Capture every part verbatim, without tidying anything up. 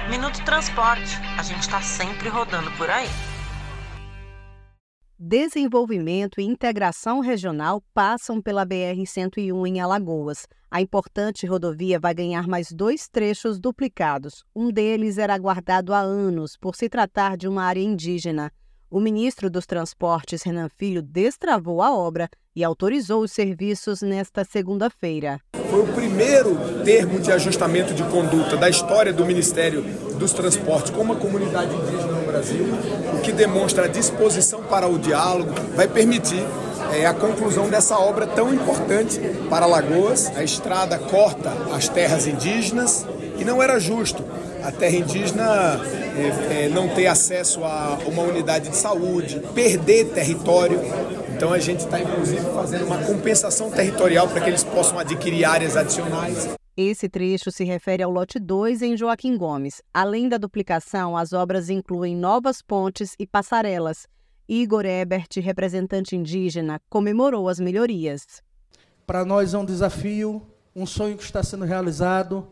Minuto Transporte, a gente está sempre rodando por aí. Desenvolvimento e integração regional passam pela B R cento e um em Alagoas. A importante rodovia vai ganhar mais dois trechos duplicados. Um deles era aguardado há anos, por se tratar de uma área indígena. O ministro dos Transportes, Renan Filho, destravou a obra e autorizou os serviços nesta segunda-feira. Foi o primeiro termo de ajustamento de conduta da história do Ministério dos Transportes com uma comunidade indígena no Brasil, o que demonstra a disposição para o diálogo, vai permitir é, a conclusão dessa obra tão importante para Alagoas. A estrada corta as terras indígenas e não era justo a terra indígena é, é, não ter acesso a uma unidade de saúde, perder território. Então a gente está, inclusive, fazendo uma compensação territorial para que eles possam adquirir áreas adicionais. Esse trecho se refere ao lote dois em Joaquim Gomes. Além da duplicação, as obras incluem novas pontes e passarelas. Igor Ebert, representante indígena, comemorou as melhorias. Para nós é um desafio, um sonho que está sendo realizado,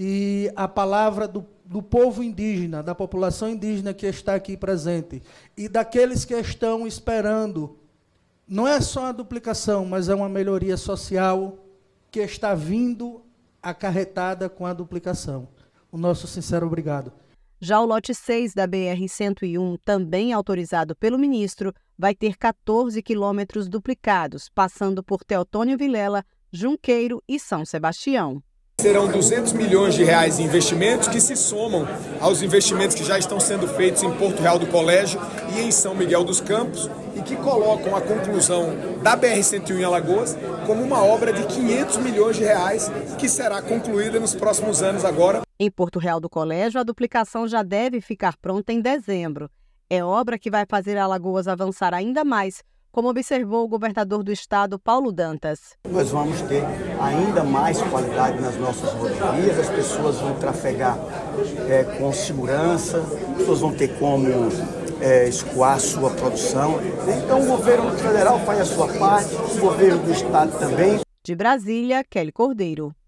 e a palavra do, do povo indígena, da população indígena que está aqui presente, e daqueles que estão esperando, não é só a duplicação, mas é uma melhoria social que está vindo acarretada com a duplicação. O nosso sincero obrigado. Já o lote seis da B R cento e um, também autorizado pelo ministro, vai ter catorze quilômetros duplicados, passando por Teotônio Vilela, Junqueiro e São Sebastião. Serão duzentos milhões de reais em investimentos que se somam aos investimentos que já estão sendo feitos em Porto Real do Colégio e em São Miguel dos Campos, e que colocam a conclusão da B R cento e um em Alagoas como uma obra de quinhentos milhões de reais que será concluída nos próximos anos agora. Em Porto Real do Colégio, a duplicação já deve ficar pronta em dezembro. É obra que vai fazer Alagoas avançar ainda mais, como observou o governador do estado, Paulo Dantas. Nós vamos ter ainda mais qualidade nas nossas rodovias, as pessoas vão trafegar é, com segurança, as pessoas vão ter como é, escoar a sua produção. Então o governo federal faz a sua parte, o governo do estado também. De Brasília, Kelly Cordeiro.